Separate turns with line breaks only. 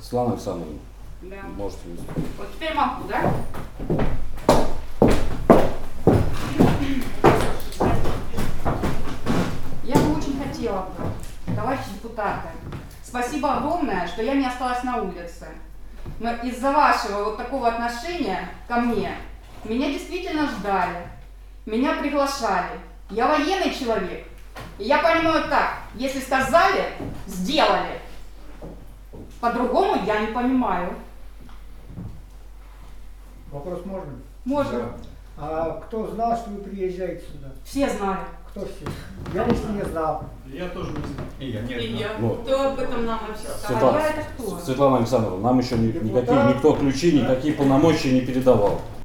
Светлана Александровна,
Да.
можете выступить.
Вот теперь могу, да? Я бы очень хотела, товарищи депутаты, спасибо огромное, что я не осталась на улице. Но из-за вашего вот такого отношения ко мне, меня действительно ждали, меня приглашали. Я военный человек. И я понимаю так, если сказали, сделали. По-другому я не понимаю.
Вопрос можно?
Можно.
Да. А кто знал, что вы приезжаете сюда?
Все знали.
Кто все? Я лично не знал.
Я тоже не знаю.
И я не
И
знаю.
я.
Вот.
Кто об этом нам вообще сказал?
Светлана,
я это кто?
Светлана Александровна, нам еще никакие,
Депутат.
никто ключи, никакие полномочия не передавал.